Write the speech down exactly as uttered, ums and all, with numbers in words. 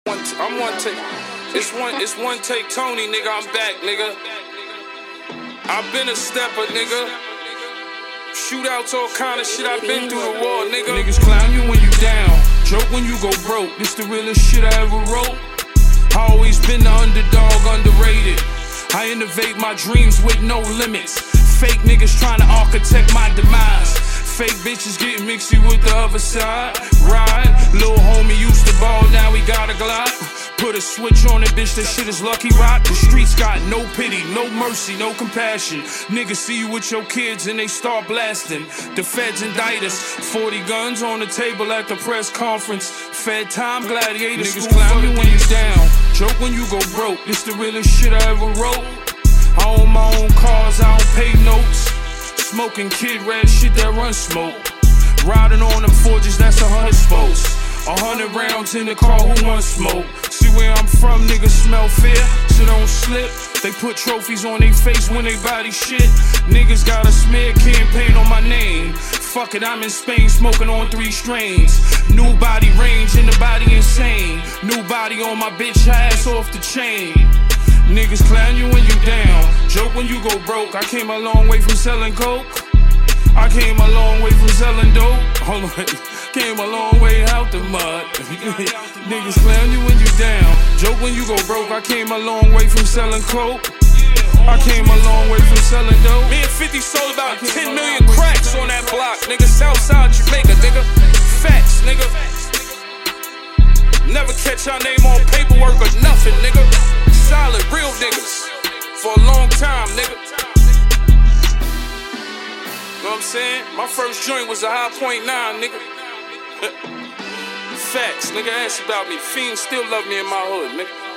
One t- I'm one take. It's one. It's one take. Tony, nigga. I'm back, nigga. I've been a stepper, nigga. Shootouts, all kind of shit. I've been through the war, nigga. Niggas clown you when you down, joke when you go broke. This the realest shit I ever wrote. I always been the underdog, underrated. I innovate my dreams with no limits. Fake niggas trying to architect my demise. Fake bitches getting mixy with the other side. Ride, little homie used to ball, now he got a Glock. Put a switch on it, bitch, that shit is Lucky Rock. The streets got no pity, no mercy, no compassion. Niggas see you with your kids and they start blasting. The feds indict us, forty guns on the table at the press conference. Fed time gladiators, niggas clown you when you down, joke when you go broke. This the realest shit I ever wrote. I own my own cars, I don't pay notes. Smoking Kid Red shit that run smoke. Riding on them forges, that's a hundred spokes. A hundred rounds in the car, who wants smoke? See where I'm from, niggas smell fear, so don't slip. They put trophies on their face when they body shit. Niggas got a smear campaign on my name. Fuck it, I'm in Spain smoking on three strains. New body range and the body insane. New body on my bitch ass off the chain. Niggas clown you when you down, joke when you go broke. I came a long way from selling coke. I came a long way from selling dope. Hold on, came a long way out the mud. Niggas clown you when you down, joke when you go broke. I came a long way from selling coke. I came a long way from selling dope. Me and fifty sold about ten million cracks on that block, nigga. Southside Jamaica, nigga. Facts, nigga. Never catch our name on paperwork or nothing, nigga. Solid, real niggas for a long time, nigga. Know what I'm saying? My first joint was a high point nine, nigga. Facts, nigga. Ask about me. Fiends still love me in my hood, nigga.